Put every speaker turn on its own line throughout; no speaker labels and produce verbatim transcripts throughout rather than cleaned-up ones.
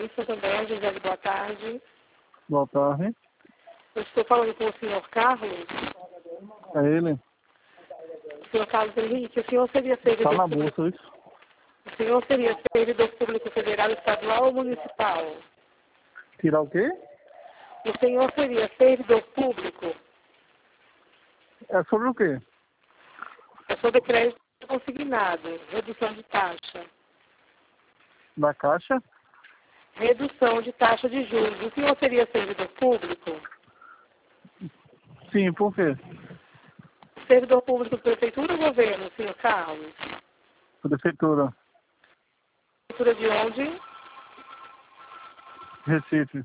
Banco Santander, Gisele, boa tarde.
Boa tarde.
Eu estou falando com o senhor Carlos.
É ele?
Senhor Carlos Henrique, o senhor seria servidor
Está na
público?
bolsa, isso?
O senhor seria servidor público federal, estadual ou municipal?
Tirar o quê?
O senhor seria servidor público?
É sobre o quê?
É sobre crédito consignado, redução de taxa.
Da Caixa?
Redução de taxa de juros. O senhor seria servidor público?
Sim, por quê?
Servidor público, prefeitura ou governo, senhor Carlos?
Prefeitura.
Prefeitura de onde?
Recife.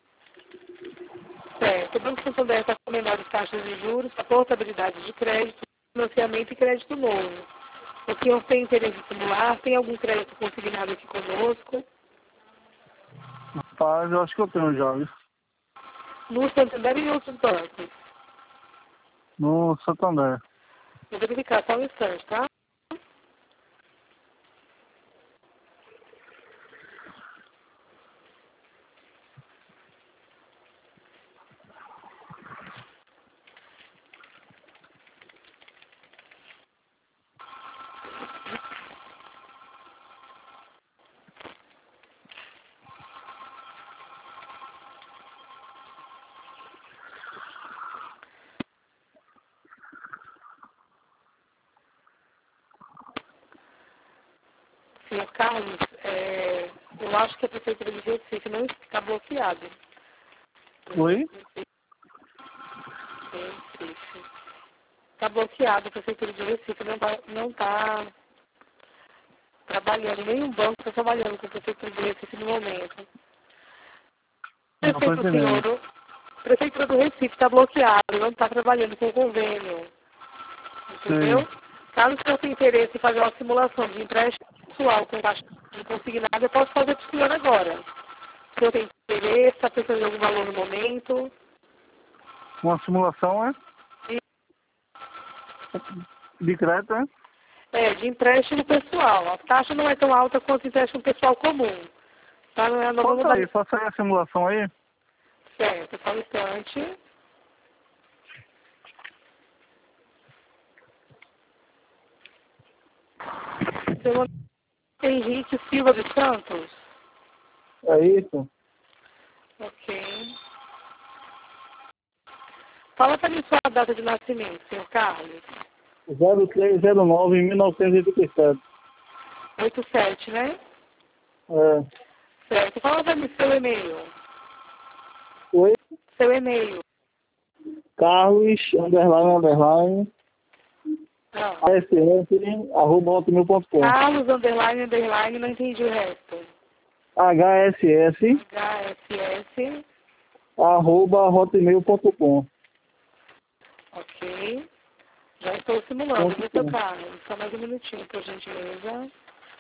Certo. O Banco Santander está com menores taxas de juros, a portabilidade de crédito, financiamento e crédito novo. O senhor tem interesse em simular? Tem algum crédito consignado aqui conosco?
Rapaz, eu acho que eu tenho já, viu?
No Santander e em outros bancos?
No Santander.
Vou verificar só um instante, tá? Senhor Carlos, é, eu acho que a Prefeitura de Recife não está bloqueada.
Oi?
Recife. Está bloqueada, a Prefeitura de Recife não está não tá trabalhando, nenhum banco está trabalhando com a Prefeitura de Recife no momento.
Não estou
Prefeito,
entendendo.
senhor, a Prefeitura do Recife está bloqueada, não está trabalhando com o convênio. Entendeu?
Sei.
Caso o senhor tenha interesse em fazer uma simulação de empréstimo pessoal com taxa de consignado, eu posso fazer para o senhor agora. O senhor tem interesse, está pensando em algum valor no momento?
Uma simulação, é? De crédito, é?
É, de empréstimo pessoal. A taxa não é tão alta quanto empréstimo pessoal comum. Tá? Não é, nós vamos
Faça
dar...
aí, faça aí a simulação aí.
Certo, só um instante. Seu nome é Henrique Silva dos Santos?
É isso.
Ok. Fala para mim sua data de nascimento, senhor Carlos.
zero três zero nove mil novecentos e oitenta e sete.
oitenta e sete, né?
É.
Certo. Fala para mim seu e-mail.
Oi?
Seu e-mail.
Carlos, underline, underline,
Ah.
ass, arroba hotmail ponto com.
Carlos, underline, underline, não entendi o resto.
hss,
H S S.
arroba hotmail ponto com.
Ok. Já estou simulando, viu, seu Carlos? Só mais um minutinho, por gentileza.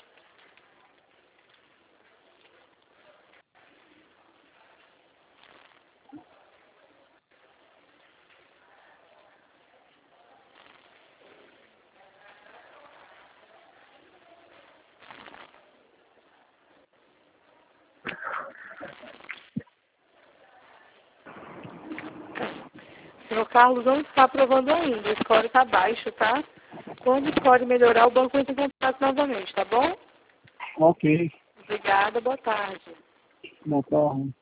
Senhor Carlos não está aprovando ainda. O score está baixo, tá? Quando o score melhorar, o banco entra em contato novamente, tá bom?
Ok.
Obrigada, boa tarde.
Boa tarde.